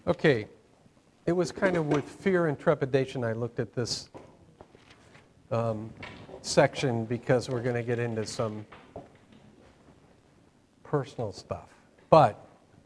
Okay, it was kind of with fear and trepidation I looked at this section because we're going to get into some personal stuff. But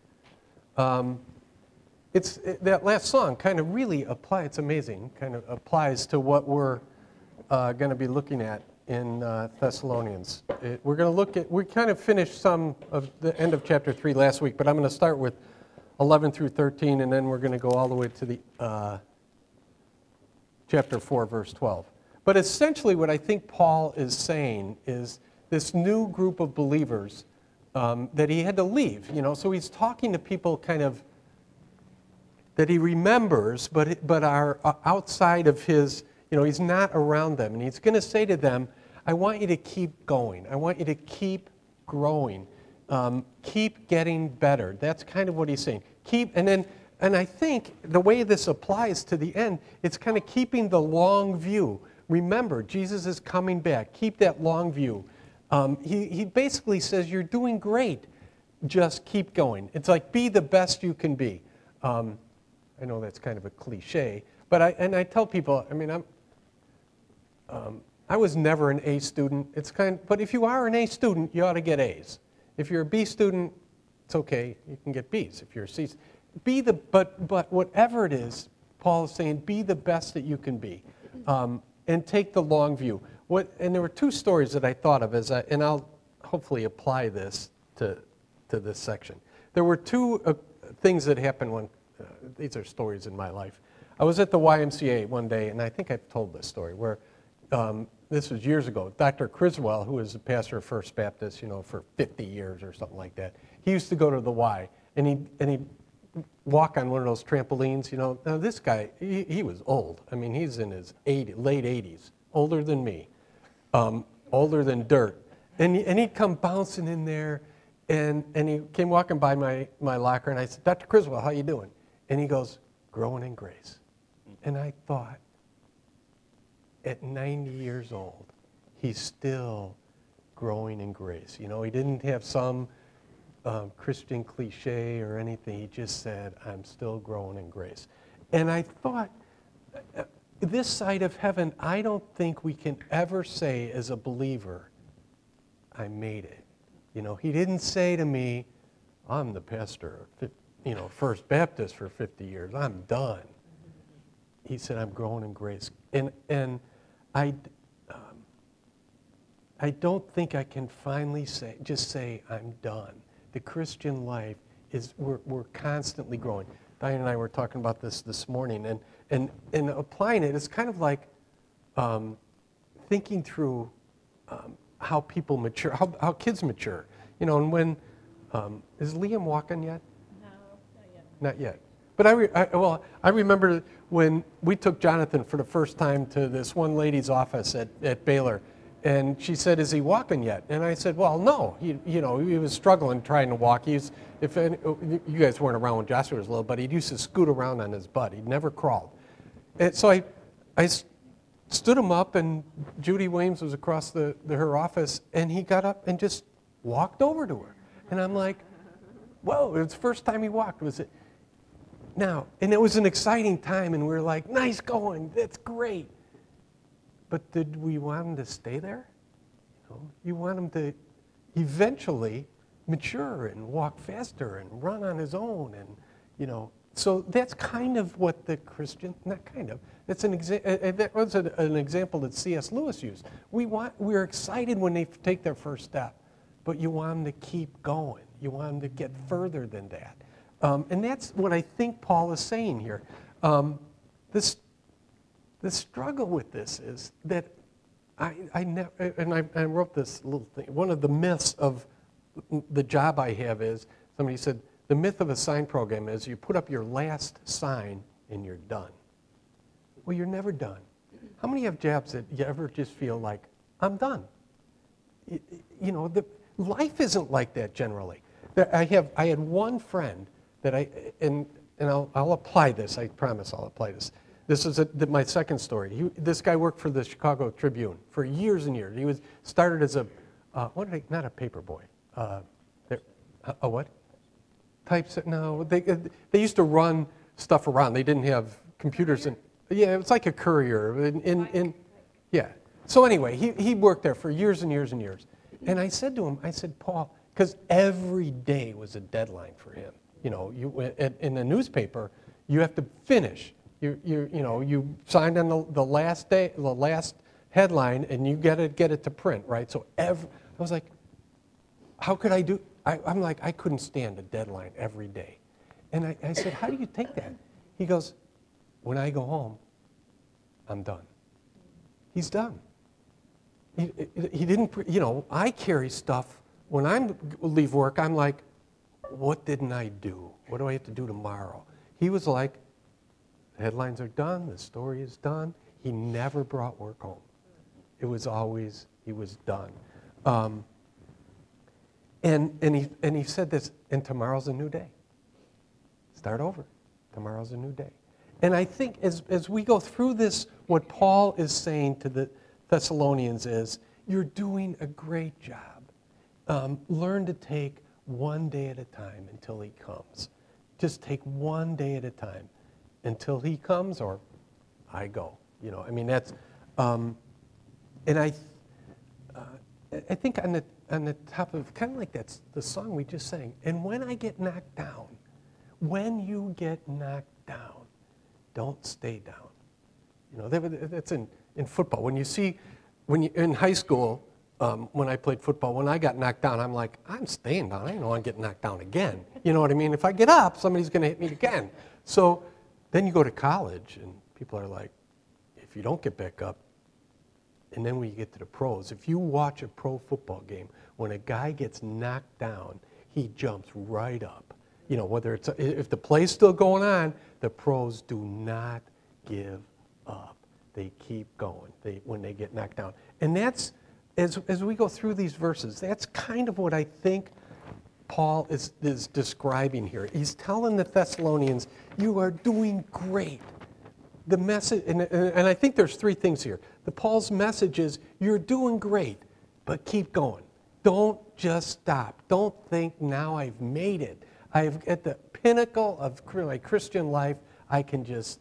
that last song kind of really applies, it's amazing, kind of applies to what we're going to be looking at in Thessalonians. We're going to look at, we kind of finished some of the end of chapter 3 last week, but I'm going to start with 11 through 13, and then we're going to go all the way to the chapter 4, verse 12. But essentially what I think Paul is saying is this new group of believers that he had to leave, so he's talking to people kind of that he remembers, but are outside of his, he's not around them. And he's going to say to them, I want you to keep going. I want you to keep growing. Keep getting better. That's kind of what he's saying. And I think the way this applies to the end, it's kind of keeping the long view. Remember, Jesus is coming back. Keep that long view. He basically says, you're doing great. Just keep going. It's like, be the best you can be. I know that's kind of a cliche, but I tell people, I was never an A student. But if you are an A student, you ought to get A's. If you're a B student, it's okay. You can get B's. If you're a C, but whatever it is, Paul is saying, be the best that you can be, and take the long view. And there were two stories that I thought of and I'll hopefully apply this to this section. There were two things that happened when. These are stories in my life. I was at the YMCA one day, and I think I've told this story, where this was years ago. Dr. Criswell, who was the pastor of First Baptist, for 50 years or something like that, he used to go to the Y, and he'd walk on one of those trampolines. Now this guy, he was old. He's in his late 80s, older than me, older than dirt. And he'd come bouncing in there, and he came walking by my locker, and I said, Dr. Criswell, how you doing? And he goes, growing in grace. And I thought, at 90 years old, he's still growing in grace. He didn't have some Christian cliche or anything. He just said, I'm still growing in grace. And I thought, this side of heaven, I don't think we can ever say as a believer, I made it. He didn't say to me, I'm the pastor of First Baptist for 50 years. I'm done. He said, I'm growing in grace. And I don't think I can finally say I'm done. The Christian life is, we're constantly growing. Diane and I were talking about this morning, and applying it, it's kind of like thinking through how people mature, how kids mature. And when, is Liam walking yet? Not yet. But I remember when we took Jonathan for the first time to this one lady's office at Baylor, and she said, "Is he walking yet?" And I said, "Well, no. He was struggling trying to walk. You guys weren't around when Joshua was little, but he used to scoot around on his butt. He never crawled." And so I stood him up, and Judy Williams was across her office, and he got up and just walked over to her, and I'm like, "Whoa!" It was the first time he walked. Was it? Now, and it was an exciting time, and we were like, nice going, that's great. But did we want him to stay there? You want him to eventually mature and walk faster and run on his own. And, so that's kind of what the Christian, not kind of, that's that was an example that C.S. Lewis used. We're excited when they take their first step, but you want them to keep going. You want them to get further than that. And that's what I think Paul is saying here. The struggle with this is that I wrote this little thing. One of the myths of the job I have is, somebody said, the myth of a sign program is you put up your last sign and you're done. Well, you're never done. How many have jobs that you ever just feel like, I'm done? Life isn't like that generally. I had one friend that I'll apply this. I promise I'll apply this. This is my second story. This guy worked for the Chicago Tribune for years and years. He started as not a paper boy. A what? Typeset? No, they used to run stuff around. They didn't have computers. Yeah, it was like a courier. Yeah. So anyway, he worked there for years and years and years. And I said to him, I said, Paul, because every day was a deadline for him. You know, in the newspaper, you have to finish. You signed on the last day, the last headline, and you get it to print, right? So I was like, how could I do? I'm like, I couldn't stand a deadline every day. And I said, how do you take that? He goes, when I go home, I'm done. He's done. He didn't, I carry stuff. When I leave work, I'm like, what didn't I do? What do I have to do tomorrow? He was like, the headlines are done, the story is done. He never brought work home. It was always, he was done. And he said this, and tomorrow's a new day. Start over. Tomorrow's a new day. And I think as we go through this, what Paul is saying to the Thessalonians is, you're doing a great job. Learn to take one day at a time until he comes. Just take one day at a time until he comes or I go. I mean, that's, and I think on the top of, kind of like that's the song we just sang, and when I get knocked down, when you get knocked down, don't stay down. That's in football. When you in high school, when I played football, when I got knocked down, I'm like, I'm staying down. I don't want to get knocked down again. You know what I mean? If I get up, somebody's going to hit me again. So then you go to college, and people are like, if you don't get back up, and then when you get to the pros, if you watch a pro football game, when a guy gets knocked down, he jumps right up. Whether if the play's still going on, the pros do not give up. They keep going when they get knocked down. And that's, as we go through these verses, that's kind of what I think Paul is describing here. He's telling the Thessalonians, you are doing great. The message, and I think there's three things here. Paul's message is, you're doing great, but keep going. Don't just stop. Don't think, now I've made it. I've at the pinnacle of my Christian life, I can just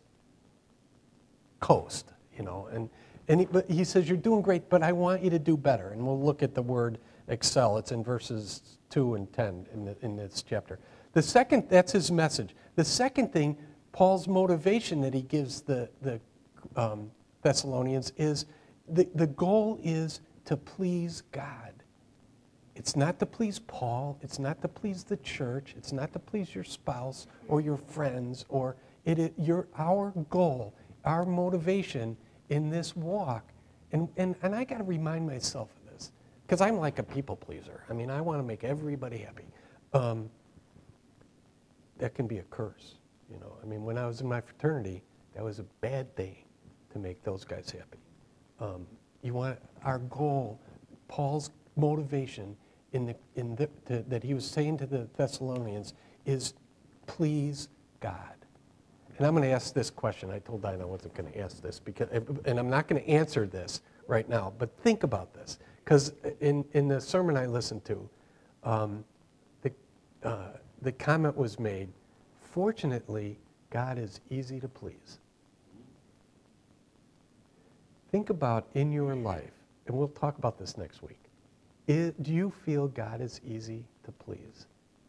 coast, but he says, you're doing great, but I want you to do better. And we'll look at the word excel. It's in verses 2 and 10 in this chapter. That's his message. The second thing, Paul's motivation that he gives the Thessalonians is, the goal is to please God. It's not to please Paul. It's not to please the church. It's not to please your spouse or your friends. Our goal, our motivation in this walk. And I got to remind myself of this, because I'm like a people pleaser. I mean, I want to make everybody happy. That can be a curse. I mean, when I was in my fraternity, that was a bad thing to make those guys happy. Our goal, Paul's motivation that he was saying to the Thessalonians is please God. And I'm going to ask this question. I told Dinah I wasn't going to ask this, and I'm not going to answer this right now, but think about this. Because in the sermon I listened to, the comment was made, fortunately, God is easy to please. Think about in your life, and we'll talk about this next week. Do you feel God is easy to please?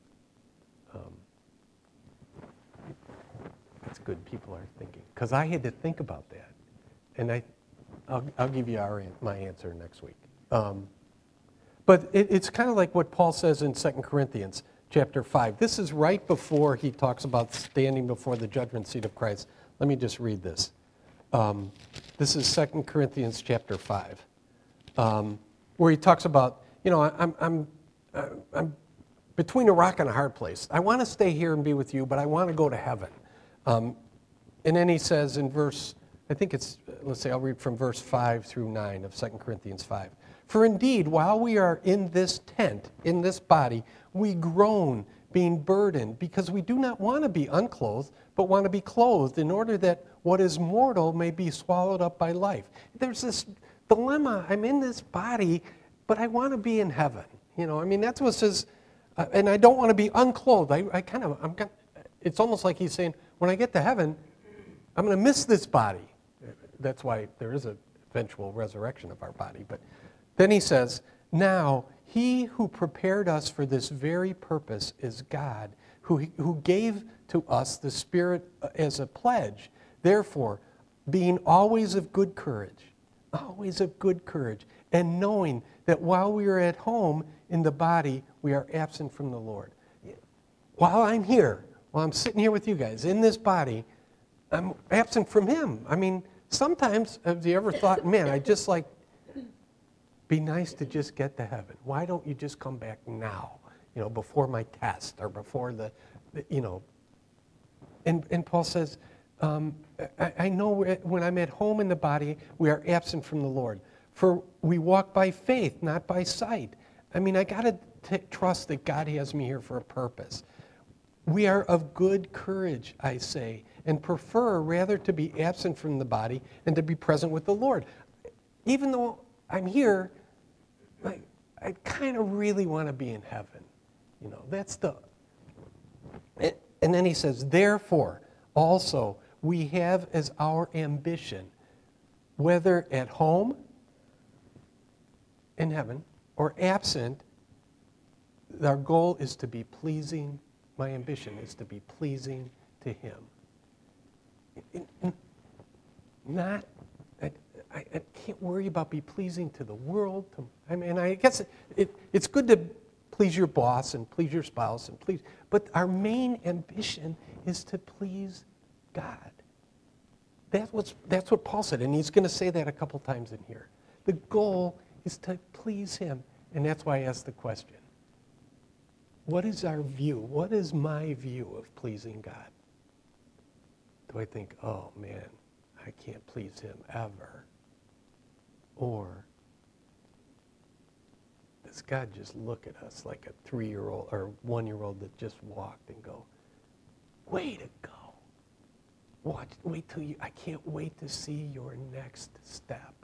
That's good. People are thinking. Because I had to think about that. And I'll give you my answer next week. But it's kind of like what Paul says in 2 Corinthians chapter 5. This is right before he talks about standing before the judgment seat of Christ. Let me just read this. This is 2 Corinthians chapter 5, where he talks about, I'm between a rock and a hard place. I want to stay here and be with you, but I want to go to heaven. And then he says in verse, I think it's, I'll read from verse 5 through 9 of 2 Corinthians 5. For indeed, while we are in this tent, in this body, we groan, being burdened, because we do not want to be unclothed, but want to be clothed, in order that what is mortal may be swallowed up by life. There's this dilemma. I'm in this body, but I want to be in heaven. That's what it says. And I don't want to be unclothed. it's almost like he's saying, when I get to heaven, I'm going to miss this body. That's why there is an eventual resurrection of our body. But then he says, now he who prepared us for this very purpose is God, who gave to us the Spirit as a pledge. Therefore, being always of good courage, and knowing that while we are at home in the body, we are absent from the Lord. While I'm here, while I'm sitting here with you guys in this body, I'm absent from him. I mean, sometimes, have you ever thought, man, I just like, be nice to just get to heaven. Why don't you just come back now, before my test or before the. And Paul says, I know when I'm at home in the body, we are absent from the Lord. For we walk by faith, not by sight. I mean, I got to trust that God has me here for a purpose. We are of good courage, I say, and prefer rather to be absent from the body and to be present with the Lord. Even though I'm here, I kind of really want to be in heaven. That's the... And then he says, therefore, also, we have as our ambition, whether at home in heaven or absent, our goal is to be pleasing. My ambition is to be pleasing to him. I can't worry about be pleasing to the world. I guess it's good to please your boss and please your spouse but our main ambition is to please God. That's what Paul said, and he's going to say that a couple times in here. The goal is to please him, and that's why I asked the question. What is our view? What is my view of pleasing God? Do I think, oh man, I can't please him ever? Or does God just look at us like a 3-year-old or 1-year-old that just walked and go, way to go. Wait till I can't wait to see your next step.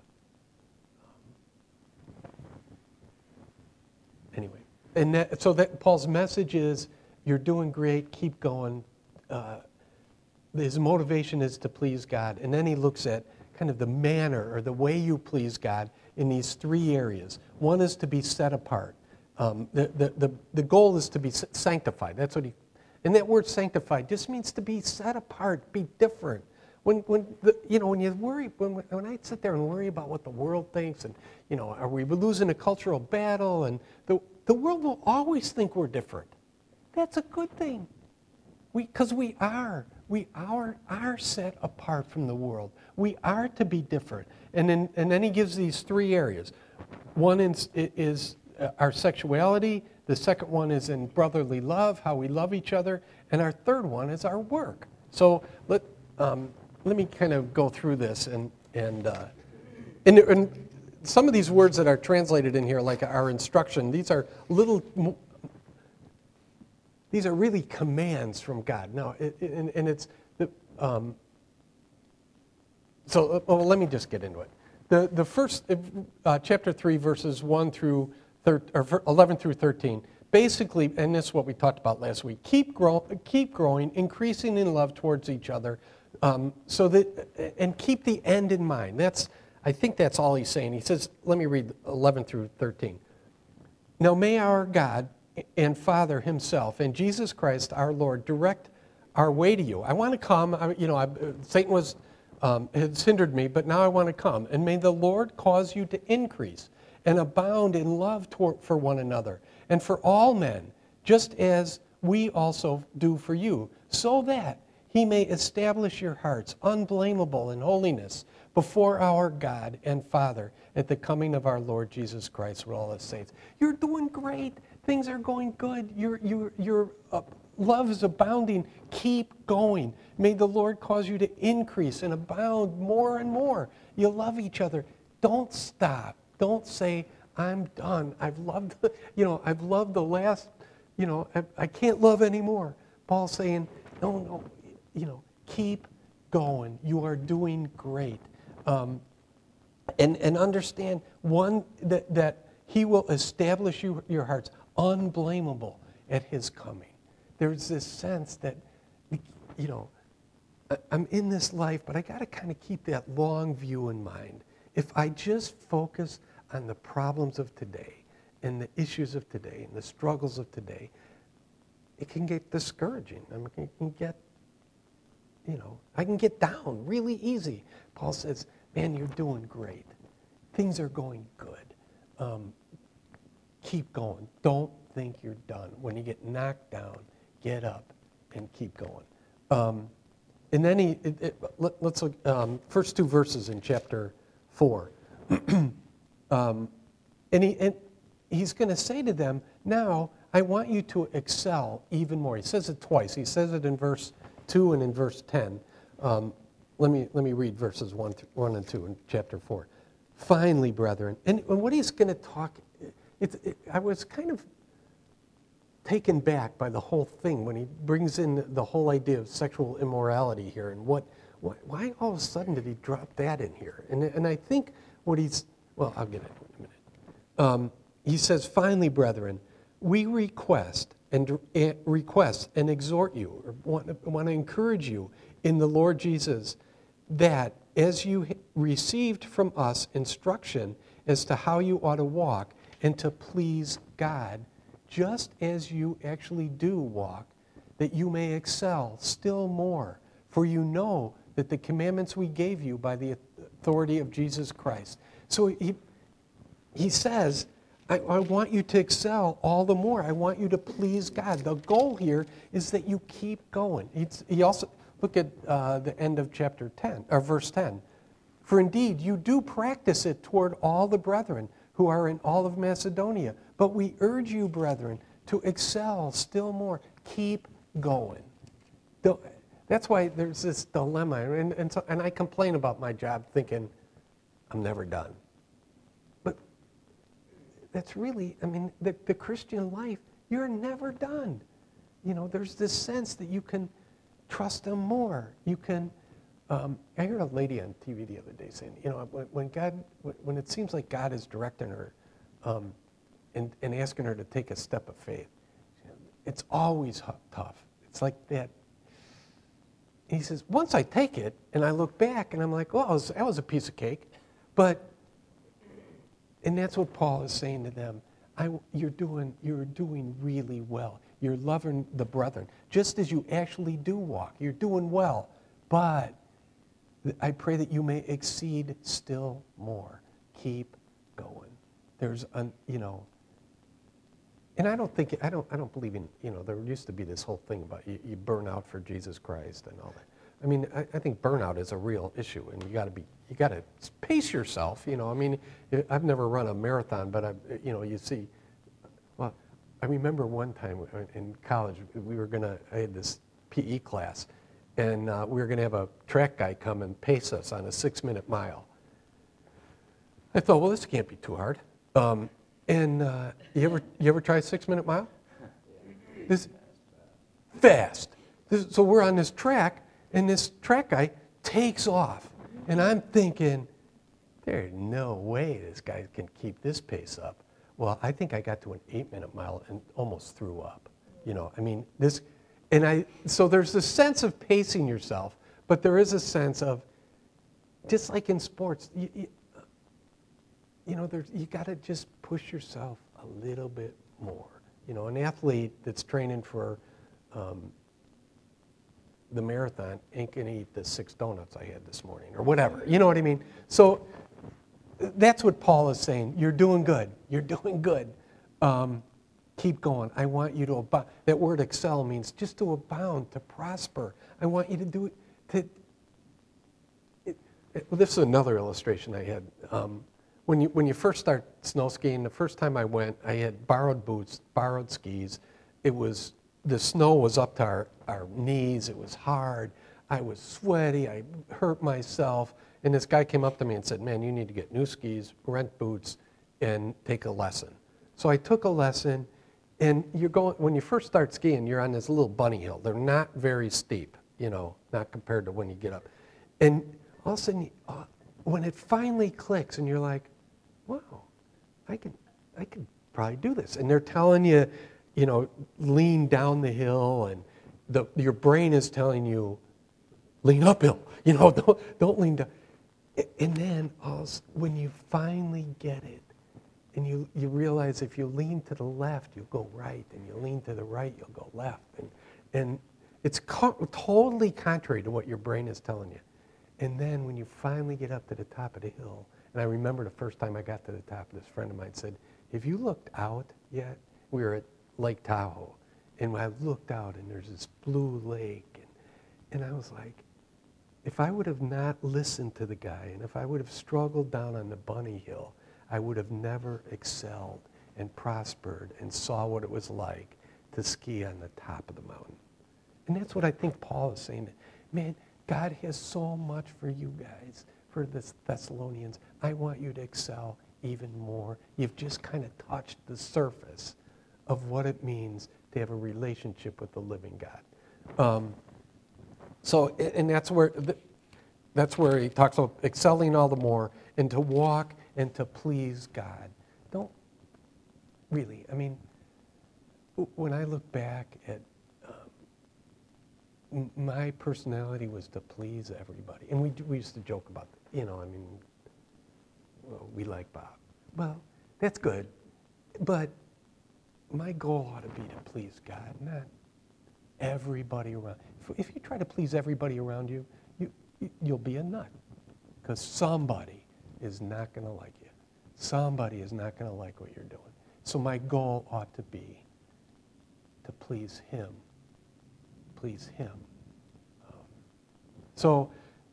Anyway, and so Paul's message is, you're doing great, keep going. His motivation is to please God. And then he looks at kind of the manner or the way you please God in these 3 areas. One is to be set apart. The goal is to be sanctified. That's what and that word sanctified just means to be set apart, be different. When you worry, when I sit there and worry about what the world thinks, and are we losing a cultural battle, and the world will always think we're different. That's a good thing, because we are set apart from the world. We are to be different, and then he gives these 3 areas. One is our sexuality. The second one is in brotherly love, how we love each other, and our third one is our work. So let me kind of go through this, and some of these words that are translated in here, like our instruction, these are really commands from God. Now, let me just get into it. The first chapter 3, verses 11 through 13, basically, and this is what we talked about last week. Keep growing, increasing in love towards each other, and keep the end in mind. I think that's all he's saying. He says, let me read 11 through 13. Now may our God and Father himself and Jesus Christ our Lord direct our way to you. I want to come. Satan has hindered me, but now I want to come. And may the Lord cause you to increase and abound in love for one another and for all men, just as we also do for you, so that he may establish your hearts unblameable in holiness before our God and Father at the coming of our Lord Jesus Christ with all his saints. You're doing great. Things are going good. Your love is abounding. Keep going. May the Lord cause you to increase and abound more and more. You love each other. Don't stop. Don't say, I'm done. I've loved the last, I can't love anymore. Paul's saying, no, keep going. You are doing great. And understand, one, that he will establish your hearts unblameable at his coming. There's this sense that I'm in this life, but I got to kind of keep that long view in mind. If I just focus on the problems of today and the issues of today and the struggles of today, it can get discouraging. I mean, it can get, I can get down really easy. Paul says, man, you're doing great. Things are going good. Keep going. Don't think you're done. When you get knocked down, get up and keep going. And then let's look, first two verses in chapter 4. And he's going to say to them, now I want you to excel even more. He says it twice. He says it in verse 2 and in verse 10. Let me read verses 1 and 2 in chapter 4. Finally, brethren, and what he's going to talk, I was kind of taken back by the whole thing when he brings in the whole idea of sexual immorality here, and why all of a sudden did he drop that in here? And I think what I'll get it in a minute. He says, finally, brethren, we request and exhort you, or want to encourage you in the Lord Jesus, that as you received from us instruction as to how you ought to walk and to please God, just as you actually do walk, that you may excel still more. For you know that the commandments we gave you by the authority of Jesus Christ. So he says, I want you to excel all the more. I want you to please God. The goal here is that you keep going. He also, look at the end of chapter 10, or verse 10. For indeed, you do practice it toward all the brethren who are in all of Macedonia. But we urge you, brethren, to excel still more. Keep going. That's why there's this dilemma. And I complain about my job thinking, I'm never done. But that's really, the Christian life, you're never done. There's this sense that you can trust Him more. You can, I heard a lady on TV the other day saying, when it seems like God is directing her, and asking her to take a step of faith, it's always tough. It's like that. He says, once I take it, and I look back, and I'm like, oh, that was a piece of cake. And that's what Paul is saying to them. You're doing really well. You're loving the brethren, just as you actually do walk. You're doing well. But I pray that you may exceed still more. Keep going. There's, and I don't believe in, there used to be this whole thing about you burn out for Jesus Christ and all that. I think burnout is a real issue, and you got to pace yourself. I've never run a marathon, but you see. Well, I remember one time in college I had this PE class, and we were going to have a track guy come and pace us on a 6-minute mile. I thought, well, this can't be too hard. And you ever try a 6-minute mile? This fast. So we're on this track, and this track guy takes off, and I'm thinking, there's no way this guy can keep this pace up. Well, I think I got to an 8-minute mile and almost threw up. So there's this sense of pacing yourself, but there is a sense of, just like in sports, you got to just push yourself a little bit more. An athlete that's training for the marathon ain't going to eat the 6 donuts I had this morning or whatever. You know what I mean? So that's what Paul is saying. You're doing good. You're doing good. Keep going. I want you to abound. That word excel means just to abound, to prosper. I want you to do it. This is another illustration I had. When you first start snow skiing, the first time I went, I had borrowed boots, borrowed skis. The snow was up to our knees. It was hard. I was sweaty. I hurt myself. And this guy came up to me and said, man, you need to get new skis, rent boots, and take a lesson. So I took a lesson, and when you first start skiing, you're on this little bunny hill. They're not very steep, not compared to when you get up. And all of a sudden, when it finally clicks and you're like, wow, I can probably do this. And they're telling you, lean down the hill and, your brain is telling you, lean uphill, don't lean down. And then when you finally get it, and you realize if you lean to the left, you'll go right, and you lean to the right, you'll go left. And it's totally contrary to what your brain is telling you. And then when you finally get up to the top of the hill, and I remember the first time I got to the top, this friend of mine said, have you looked out yet? We were at Lake Tahoe, and I looked out, and there's this blue lake, and I was like, if I would have not listened to the guy, and if I would have struggled down on the bunny hill, I would have never excelled and prospered and saw what it was like to ski on the top of the mountain. And that's what I think Paul is saying. Man, God has so much for you guys, for the Thessalonians. I want you to excel even more. You've just kind of touched the surface of what it means to have a relationship with the living God. And that's where he talks about excelling all the more and to walk and to please God. Don't really, when I look back at my personality was to please everybody. And we used to joke about, we like Bob. Well, that's good. But my goal ought to be to please God, not everybody around. If you try to please everybody around you, you'll be a nut. Because somebody is not going to like you. Somebody is not going to like what you're doing. So my goal ought to be to please Him. Please Him. So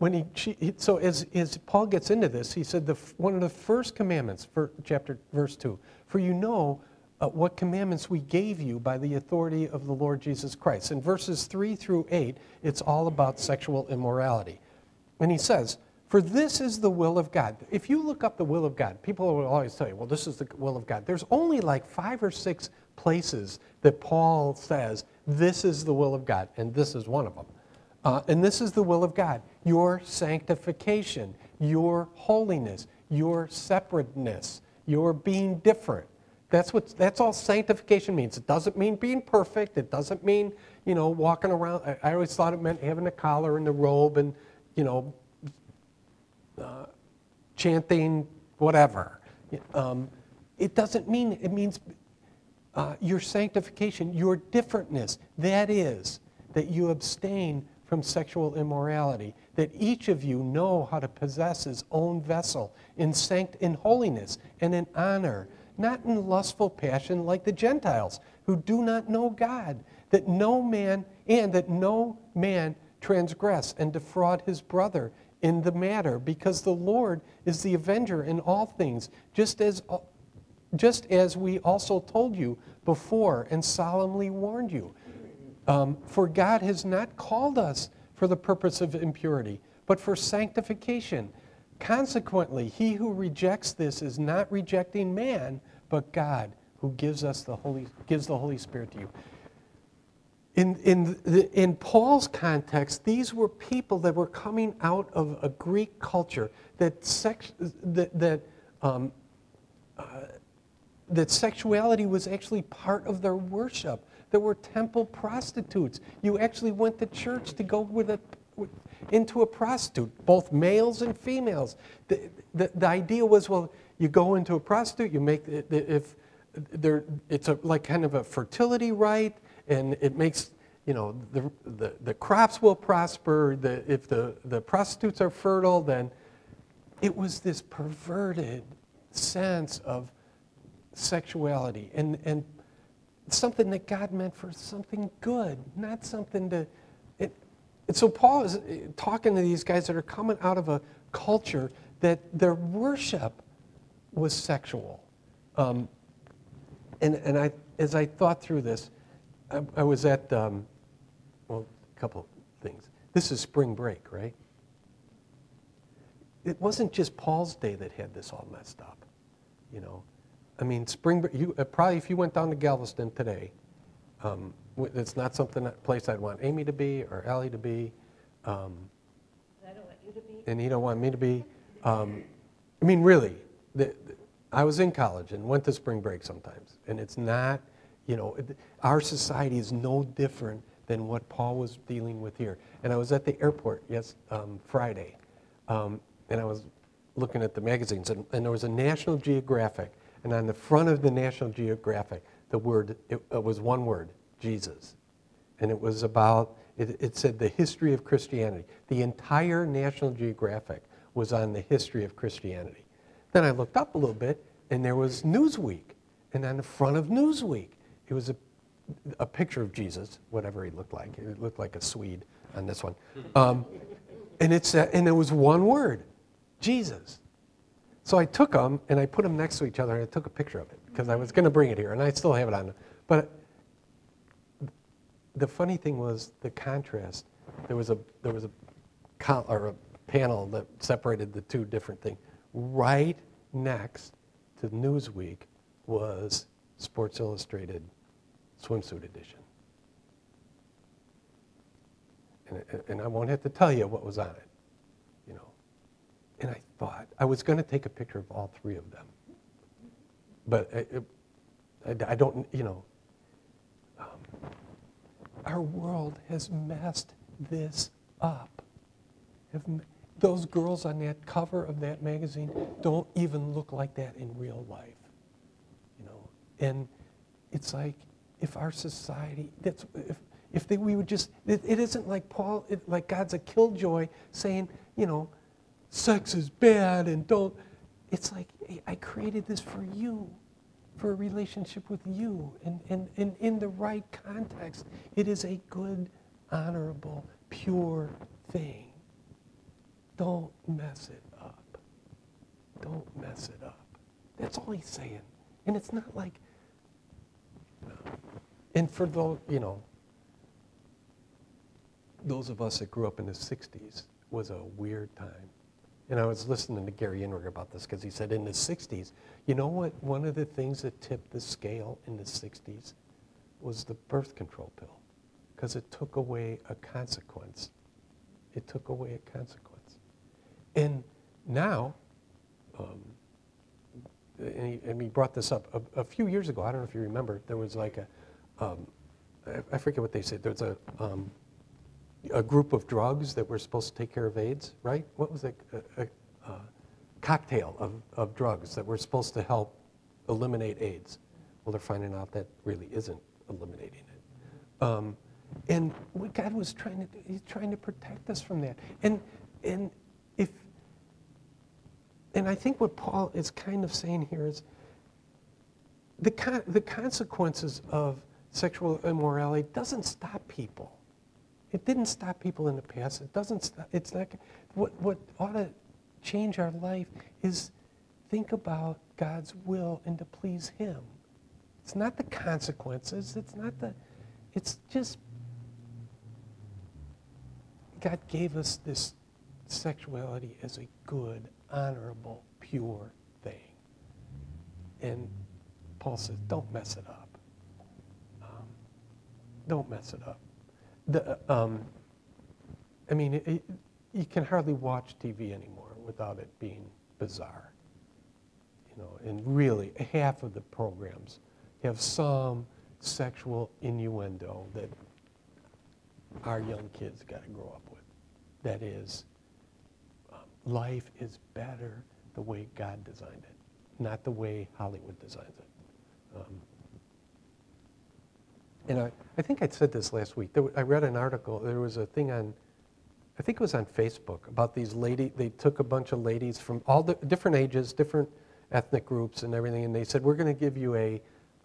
as Paul gets into this, he said one of the first commandments, for verse 2, for you know what commandments we gave you by the authority of the Lord Jesus Christ. In verses 3 through 8, it's all about sexual immorality. And he says, for this is the will of God. If you look up the will of God, people will always tell you, well, this is the will of God. There's only like 5 or 6 places that Paul says, this is the will of God, and this is one of them. And this is the will of God, your sanctification, your holiness, your separateness, your being different. That's all sanctification means. It doesn't mean being perfect. It doesn't mean, walking around. I always thought it meant having a collar and a robe and, chanting whatever. It doesn't mean, it means your sanctification, your differentness. That is, that you abstain from sexual immorality, that each of you know how to possess his own vessel in holiness and in honor, not in lustful passion like the Gentiles who do not know God, that no man transgress and defraud his brother in the matter, because the Lord is the avenger in all things, just as we also told you before and solemnly warned you. For God has not called us for the purpose of impurity, but for sanctification. Consequently, he who rejects this is not rejecting man, but God, who gives the Holy Spirit to you. In Paul's context, these were people that were coming out of a Greek culture that sexuality was actually part of their worship. There were temple prostitutes. You actually went to church to go into a prostitute, both males and females. The idea was, well, you go into a prostitute, you make it's like kind of a fertility rite, and it makes the crops will prosper. If the prostitutes are fertile, then it was this perverted sense of sexuality and something that God meant for something good, not something to. And so Paul is talking to these guys that are coming out of a culture that their worship was sexual. And as I thought through this, I was at, a couple of things. This is spring break, right? It wasn't just Paul's day that had this all messed up, spring break, probably if you went down to Galveston today, it's not place I'd want Amy to be or Allie to be. And I don't want you to be. And you don't want me to be. Really, I was in college and went to spring break sometimes. And it's not, our society is no different than what Paul was dealing with here. And I was at the airport Friday, and I was looking at the magazines, and there was a National Geographic, and on the front of the National Geographic, it was one word, Jesus. And it was about, it said the history of Christianity. The entire National Geographic was on the history of Christianity. Then I looked up a little bit, and there was Newsweek. And on the front of Newsweek, it was a picture of Jesus, whatever he looked like. It looked like a Swede on this one. And it said, and it was one word, Jesus. So I took them, and I put them next to each other, and I took a picture of it, because I was going to bring it here, and I still have it on. But the funny thing was the contrast. There was a panel that separated the two different things. Right next to Newsweek was Sports Illustrated swimsuit edition. And I won't have to tell you what was on it, you know. And I thought I was going to take a picture of all three of them, but I don't, you know. Our world has messed this up. Those girls on that cover of that magazine don't even look like that in real life, you know. And it's like, if our society, we would just, it isn't like Paul, like God's a killjoy saying, you know, sex is bad and don't. It's like, hey, I created this for you, for a relationship with you, and in the right context, it is a good, honorable, pure thing. Don't mess it up. Don't mess it up. That's all he's saying. And it's not like, and for those, you know, those of us that grew up in the 60s was a weird time. And I was listening to Gary Inrig about this because he said in the 60s, you know what, one of the things that tipped the scale in the 60s was the birth control pill, because it took away a consequence. It took away a consequence. And now, and he brought this up a few years ago, I don't know if you remember, there was like I forget what they said, there was a group of drugs that were supposed to take care of AIDS, right? What was it? A cocktail of drugs that were supposed to help eliminate AIDS. Well, they're finding out that really isn't eliminating it. And what God was trying to do, he's trying to protect us from that. And I think what Paul is kind of saying here is the consequences of sexual immorality doesn't stop people. It didn't stop people in the past. It doesn't stop. It's not. What ought to change our life is think about God's will and to please Him. It's not the consequences. It's just God gave us this sexuality as a good, honorable, pure thing. And Paul says, don't mess it up. Don't mess it up. You can hardly watch TV anymore without it being bizarre. You know, and really, half of the programs have some sexual innuendo that our young kids got to grow up with. That is, life is better the way God designed it, not the way Hollywood designs it. And I think I said this last week. I read an article. There was a thing on, I think it was on Facebook, about these ladies. They took a bunch of ladies from all the different ages, different ethnic groups and everything, and they said, we're going to give you a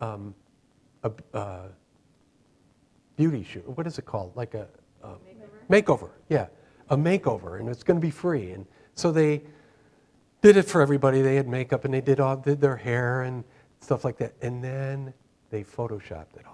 beauty shoot. What is it called? Like a makeover. Yeah, a makeover, and it's going to be free. And so they did it for everybody. They had makeup, and they did their hair and stuff like that. And then they photoshopped it all.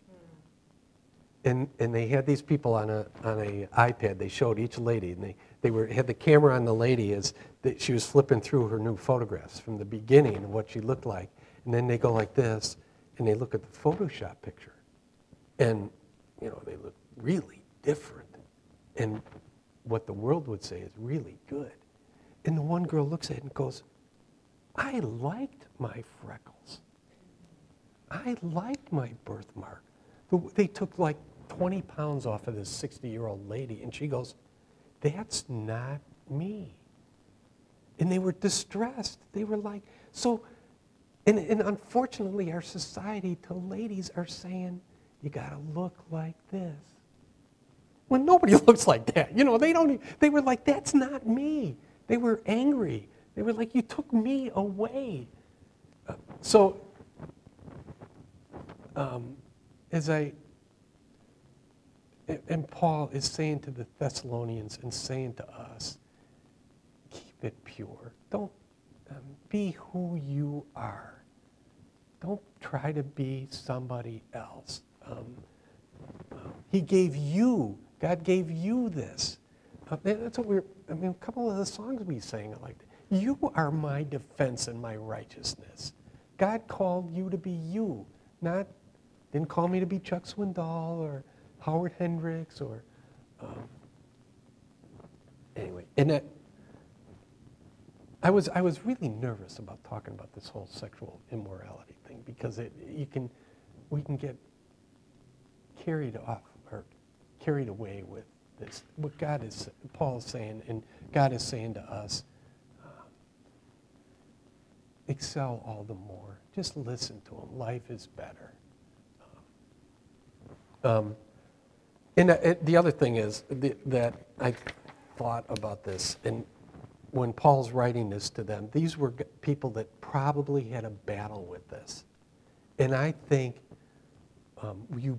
And they had these people on a iPad. They showed each lady, and they had the camera on the lady as she was flipping through her new photographs from the beginning of what she looked like. And then they go like this, and they look at the Photoshop picture. And, you know, they look really different. And what the world would say is really good. And the one girl looks at it and goes, I liked my freckles. I liked my birthmark. They took like 20 pounds off of this 60-year-old lady. And she goes, that's not me. And they were distressed. They were like, so, and unfortunately our society to ladies are saying, you got to look like this. When nobody looks like that. You know, they were like, that's not me. They were angry. They were like, you took me away. And Paul is saying to the Thessalonians and saying to us, keep it pure. Don't be who you are. Don't try to be somebody else. God gave you this. That's what a couple of the songs we sang are like that. You are my defense and my righteousness. God called you to be you, didn't call me to be Chuck Swindoll or Howard Hendricks or, anyway. And I was really nervous about talking about this whole sexual immorality thing because we can get carried off or carried away with this. What Paul is saying, and God is saying to us, excel all the more. Just listen to him. Life is better. And the other thing is that I thought about this, and when Paul's writing this to them, these were people that probably had a battle with this. And I think you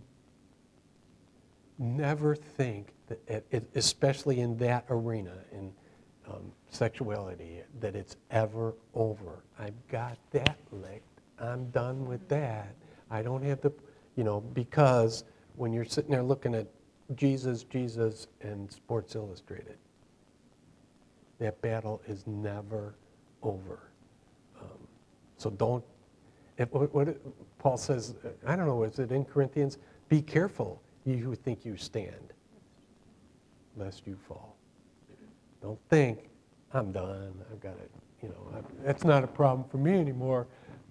never think that, especially in that arena, in sexuality, that it's ever over. I've got that licked. I'm done with that. I don't have to, because when you're sitting there looking at Jesus, and Sports Illustrated, that battle is never over. So don't, what Paul says, I don't know, is it in Corinthians? Be careful, you who think you stand, lest you fall. Don't think, I'm done, I've got it, that's not a problem for me anymore.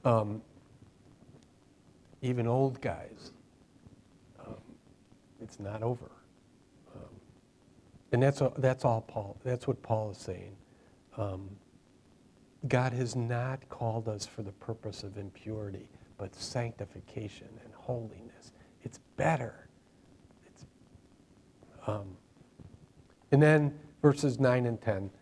Even old guys, it's not over. And that's all Paul. That's what Paul is saying. God has not called us for the purpose of impurity, but sanctification and holiness. It's better. And then verses 9 and 10,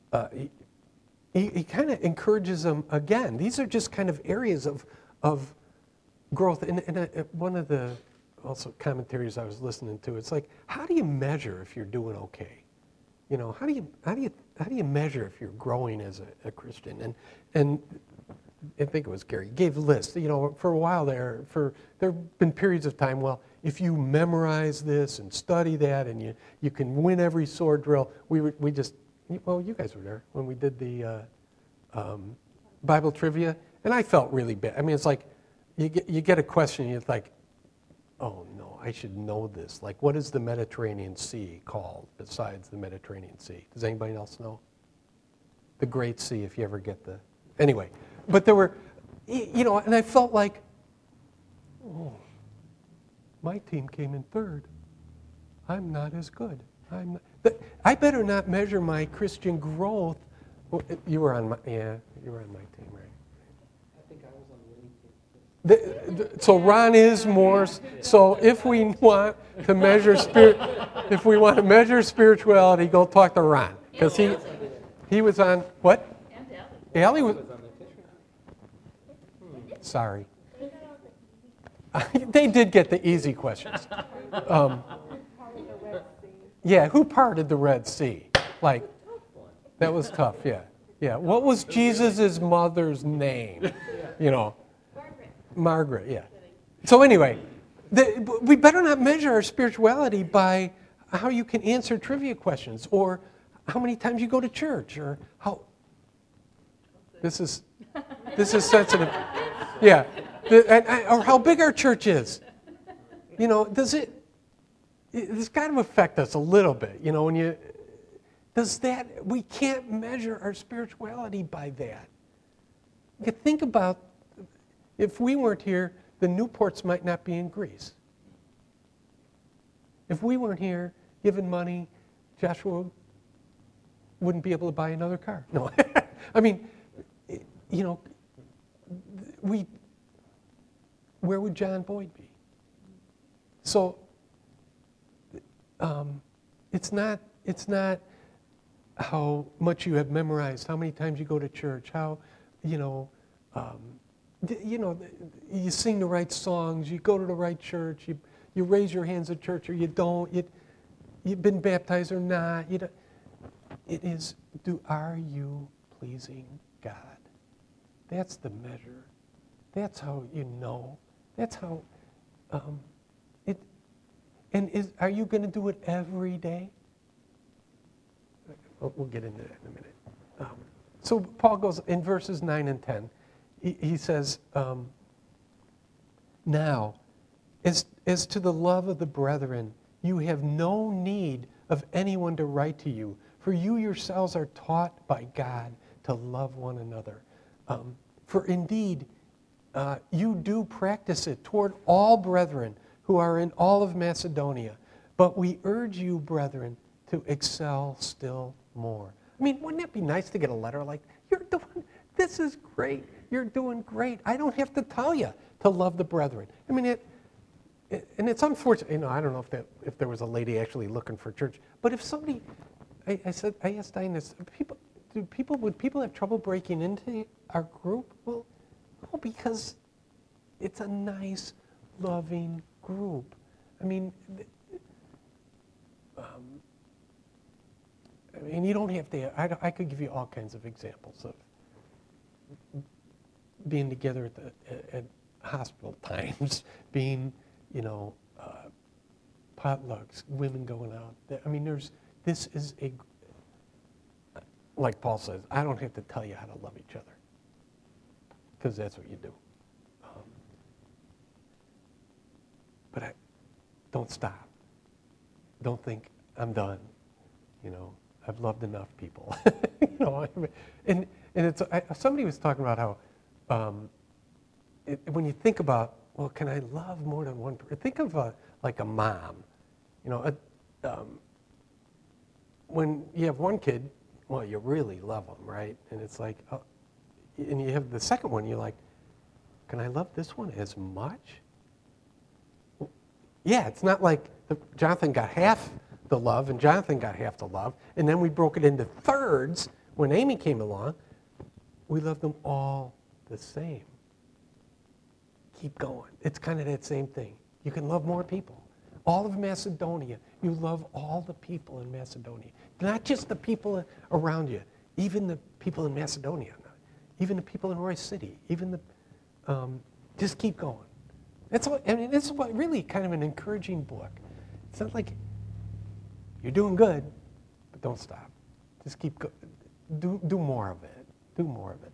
he kind of encourages them again. These are just kind of areas of growth. And one of the also commentaries I was listening to, it's like, how do you measure if you're doing okay? How do you measure if you're growing as a Christian? And I think it was Gary gave lists. For a while there have been periods of time. Well, if you memorize this and study that, and you can win every sword drill. You guys were there when we did the Bible trivia, and I felt really bad. I mean, it's like you get a question, and it's like, oh no, I should know this. Like, what is the Mediterranean Sea called besides the Mediterranean Sea? Does anybody else know? The Great Sea, if you ever get the... Anyway, but there were, and I felt like, oh, my team came in third. I'm not as good. I better not measure my Christian growth. Well, you were on my team, right? So Ron is more. So if we want to measure spirituality, go talk to Ron, because he was on what? And Allie was. Sorry. They did get the easy questions. Yeah, who parted the Red Sea? Like, that was tough. Yeah. What was Jesus' mother's name? Margaret, yeah. So anyway, we better not measure our spirituality by how you can answer trivia questions or how many times you go to church or how... This is sensitive. Yeah. Or how big our church is. It's got to affect us a little bit. We can't measure our spirituality by that. You think about, if we weren't here, the Newports might not be in Greece. If we weren't here giving money, Joshua wouldn't be able to buy another car. No. I mean, you know, where would John Boyd be? So it's not how much you have memorized, how many times you go to church, how, you sing the right songs, you go to the right church, you raise your hands at church or you don't, you've been baptized or not. It is, are you pleasing God? That's the measure. That's how you know. That's how are you going to do it every day? We'll get into that in a minute. So Paul goes in verses 9 and 10. He says, now, as to the love of the brethren, you have no need of anyone to write to you, for you yourselves are taught by God to love one another. For indeed, you do practice it toward all brethren who are in all of Macedonia. But we urge you, brethren, to excel still more. I mean, wouldn't it be nice to get a letter like, this is great, you're doing great. I don't have to tell you to love the brethren. I mean, and it's unfortunate, I don't know if there was a lady actually looking for church, but if somebody, I asked Diane this, would people have trouble breaking into our group? Well, no, because it's a nice, loving group. I mean, you don't have to. I could give you all kinds of examples of being together at hospital times, being, potlucks, women going out. I mean, this is like Paul says, I don't have to tell you how to love each other, because that's what you do. But don't stop. Don't think I'm done. I've loved enough people. And it's somebody was talking about how when you think about, well, can I love more than one person? Think of like a mom. When you have one kid, well, you really love them, right? And it's like, and you have the second one, you're like, can I love this one as much? Yeah, it's not like Jonathan got half the love and Jonathan got half the love, and then we broke it into thirds when Amy came along. We love them all the same. Keep going. It's kind of that same thing. You can love more people. All of Macedonia, you love all the people in Macedonia. Not just the people around you, even the people in Macedonia, even the people in Royce City, even the, just keep going. This is what really kind of an encouraging book. It's not like you're doing good, but don't stop. Just keep going. Do more of it. Do more of it.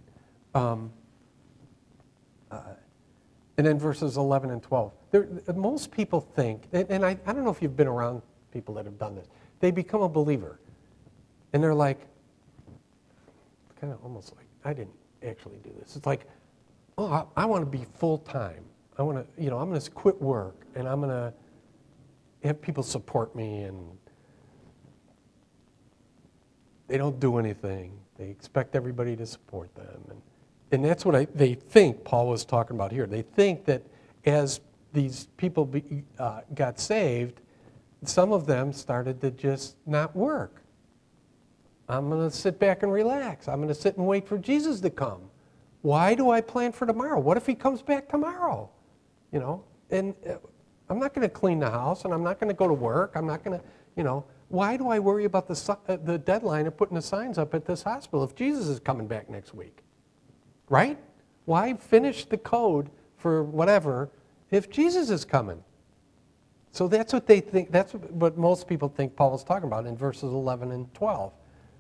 And then verses 11 and 12. Most people think, and I don't know if you've been around people that have done this, they become a believer. And they're like, kind of almost like, I didn't actually do this. It's like, oh, I want to be full-time. I want to, I'm going to quit work, and I'm going to have people support me, and they don't do anything. They expect everybody to support them. And that's what they think Paul was talking about here. They think that as these people got saved, some of them started to just not work. I'm going to sit back and relax. I'm going to sit and wait for Jesus to come. Why do I plan for tomorrow? What if he comes back tomorrow? And I'm not going to clean the house, and I'm not going to go to work. I'm not going to, why do I worry about the deadline of putting the signs up at this hospital if Jesus is coming back next week? Right? Why finish the code for whatever if Jesus is coming? So that's what they think. That's what most people think Paul was talking about in verses 11 and 12.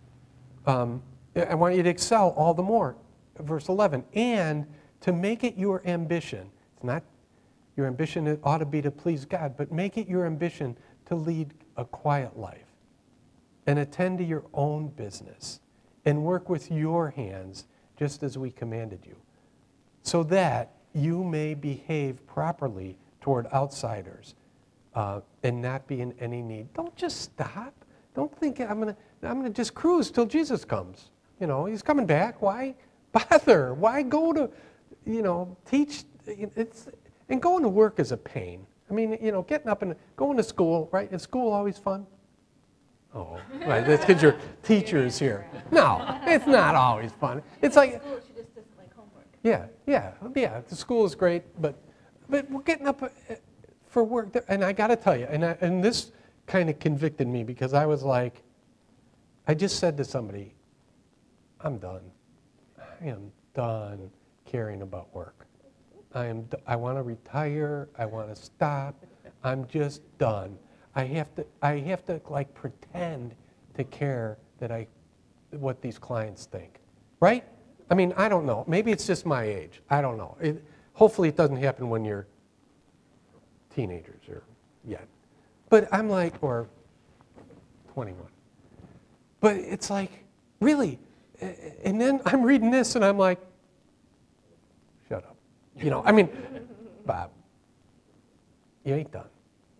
I want you to excel all the more. Verse 11, and to make it your ambition. It's not your ambition, it ought to be to please God, but make it your ambition to lead a quiet life and attend to your own business and work with your hands just as we commanded you, so that you may behave properly toward outsiders, and not be in any need. Don't just stop. Don't think I'm gonna just cruise till Jesus comes. He's coming back. Why bother? Why go to, teach? And going to work is a pain. I mean, getting up and going to school, right? Is school always fun? Oh, right. That's because your teacher is here. No, it's not always fun. It's like School, she just doesn't like homework. yeah. The school is great, but we're getting up for work, and I got to tell you, and this kind of convicted me because I was like, I just said to somebody, I'm done. I am done caring about work. I want to retire. I want to stop. I'm just done. I have to like pretend to care what these clients think, right? I mean, I don't know. Maybe it's just my age. I don't know. Hopefully it doesn't happen when you're teenagers or yet. But I'm like, or 21. But it's like, really? And then I'm reading this and I'm like, shut up. I mean, Bob, you ain't done.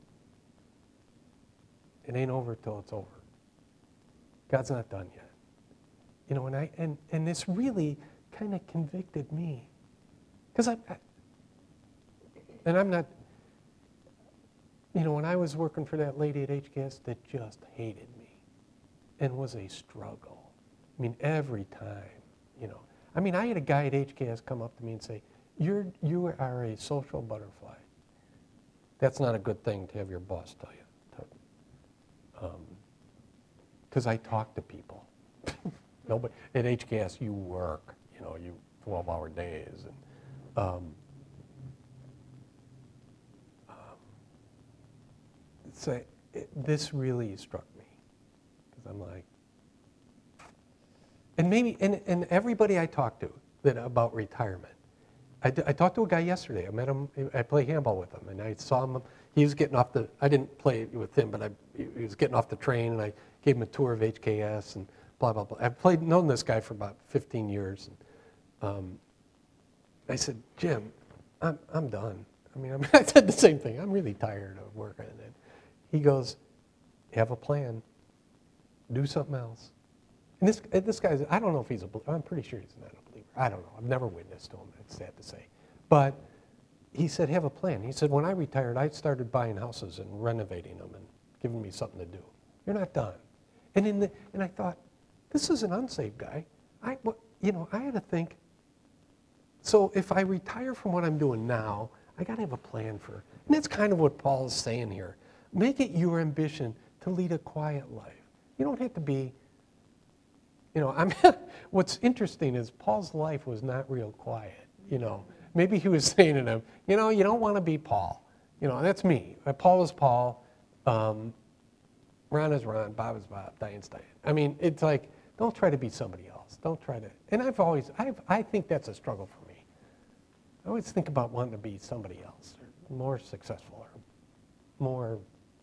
It ain't over till it's over. God's not done yet. And this really kind of convicted me. Because I'm not, when I was working for that lady at HKS that just hated me and was a struggle. I mean, every time, I mean, I had a guy at HKS come up to me and say, you are a social butterfly. That's not a good thing to have your boss tell you. Because I talk to people. Nobody at HKS, you work, you 12-hour days. And, this really struck me. Because I'm like, and maybe, and everybody I talk to about retirement, I talked to a guy yesterday. I met him. I play handball with him, and I saw him. He was getting off I didn't play with him, but he was getting off the train, and I gave him a tour of HKS and blah, blah, blah. I've known this guy for about 15 years. And, I said, Jim, I'm done. I mean, I said the same thing. I'm really tired of working. And he goes, have a plan. Do something else. And this guy, I don't know if he's a believer. I'm pretty sure he's not a believer. I don't know. I've never witnessed to him. It's sad to say. But he said, have a plan. He said, when I retired, I started buying houses and renovating them and giving me something to do. You're not done. And I thought, this is an unsaved guy. I had to think, so if I retire from what I'm doing now, I got to have a plan for, and that's kind of what Paul is saying here. Make it your ambition to lead a quiet life. You don't have to be, what's interesting is Paul's life was not real quiet, Maybe he was saying to them, you don't want to be Paul. That's me. Paul is Paul. Ron is Ron. Bob is Bob. Diane's Diane. I mean, it's like, don't try to be somebody else. Don't try to, and I think that's a struggle for me. I always think about wanting to be somebody else, or more successful, or more,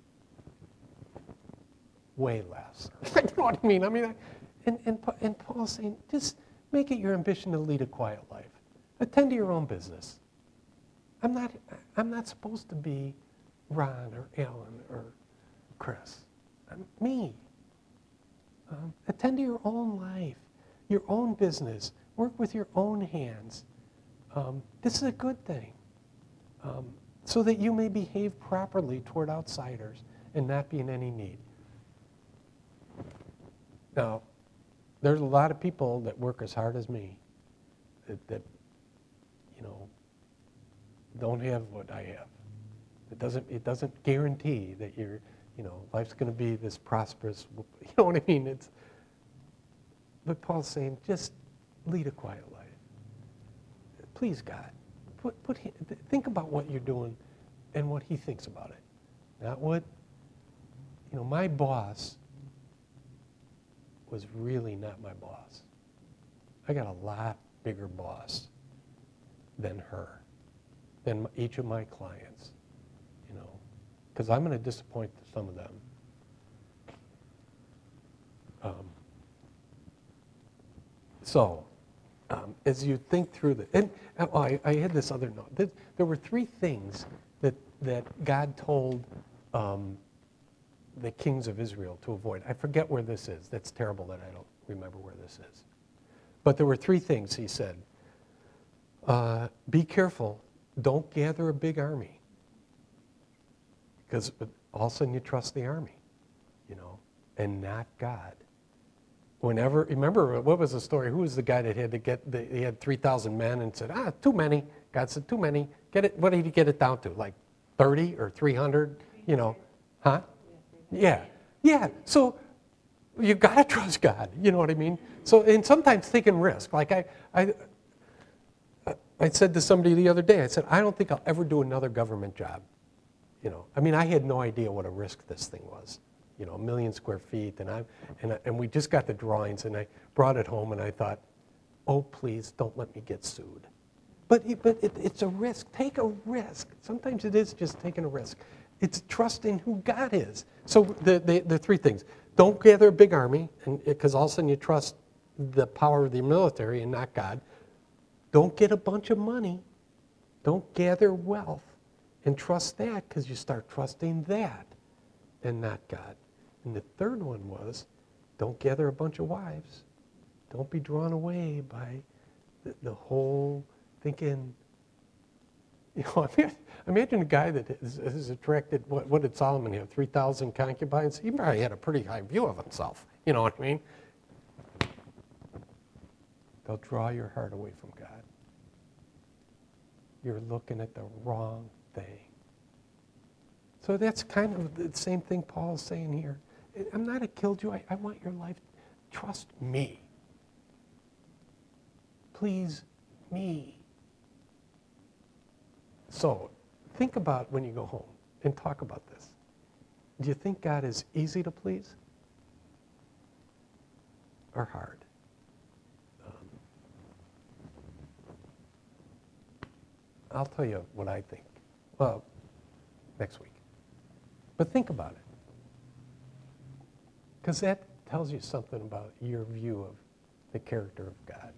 way less. You know what I mean? I mean, and Paul's saying, just make it your ambition to lead a quiet life. Attend to your own business. I'm not supposed to be Ron or Alan or Chris. I'm me. Attend to your own life, your own business. Work with your own hands. This is a good thing. So that you may behave properly toward outsiders and not be in any need. Now, there's a lot of people that work as hard as me that don't have what I have. It doesn't guarantee that life's going to be this prosperous. You know what I mean? But Paul's saying, just lead a quiet life. Please, God, think about what you're doing and what He thinks about it. Not what, my boss was really not my boss. I got a lot bigger boss than her, than each of my clients, because I'm going to disappoint some of them. As you think through and I had this other note. There were three things that God told the kings of Israel to avoid. I forget where this is. That's terrible that I don't remember where this is. But there were 3 things he said. Be careful. Don't gather a big army. Because all of a sudden you trust the army, and not God. Remember, what was the story? Who was the guy that had to he had 3,000 men and said, too many. God said, too many. Get it. What did he get it down to? Like 30 or 300? Huh? Yeah. So you got to trust God. You know what I mean? So, and sometimes taking risk. Like I said to somebody the other day, I said, I don't think I'll ever do another government job. I had no idea what a risk this thing was. 1 million square feet, and we just got the drawings, and I brought it home, and I thought, oh, please don't let me get sued. But it's a risk. Take a risk. Sometimes it is just taking a risk. It's trusting who God is. So the 3 things: don't gather a big army, because all of a sudden you trust the power of the military and not God. Don't get a bunch of money. Don't gather wealth and trust that, because you start trusting that and not God. And the 3rd one was, don't gather a bunch of wives. Don't be drawn away by the whole thinking. Imagine a guy that is attracted. What did Solomon have? 3,000 concubines. He probably had a pretty high view of himself. You know what I mean? They'll draw your heart away from God. You're looking at the wrong thing. So that's kind of the same thing Paul is saying here. I'm not a killjoy. I want your life. Trust me. Please me. So think about when you go home and talk about this. Do you think God is easy to please or hard? I'll tell you what I think. Well, next week. But think about it. Because that tells you something about your view of the character of God.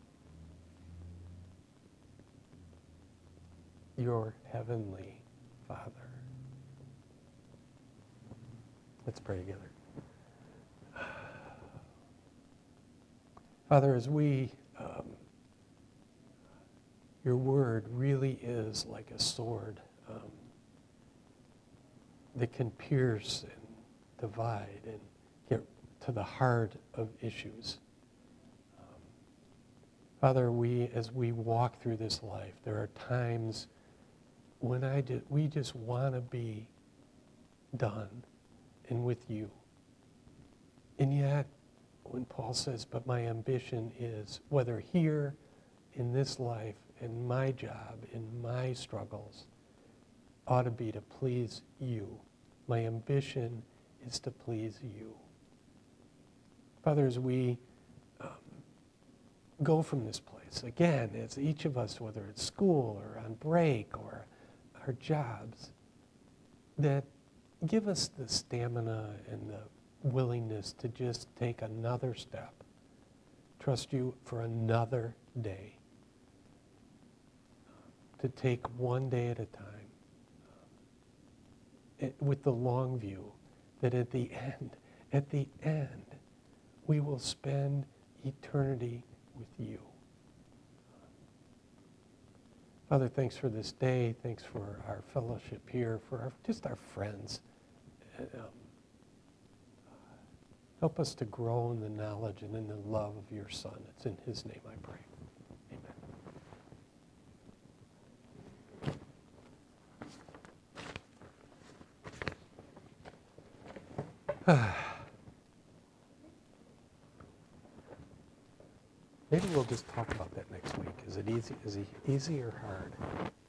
Your heavenly Father. Let's pray together. Father, as your word really is like a sword that can pierce and divide and get to the heart of issues. Father, as we walk through this life, there are times when we just want to be done and with you. And yet, when Paul says, but my ambition is, whether here in this life, in my job, in my struggles, ought to be to please you. My ambition is to please you. Father, as we go from this place, again, as each of us, whether it's school or on break or our jobs, that give us the stamina and the willingness to just take another step, trust you for another day, to take one day at a time, with the long view that at the end, we will spend eternity with you. Father, thanks for this day. Thanks for our fellowship here, for just our friends. Help us to grow in the knowledge and in the love of your Son. It's in his name I pray. Amen. Maybe we'll just talk about that next week. Is it easy? Is it easy or hard?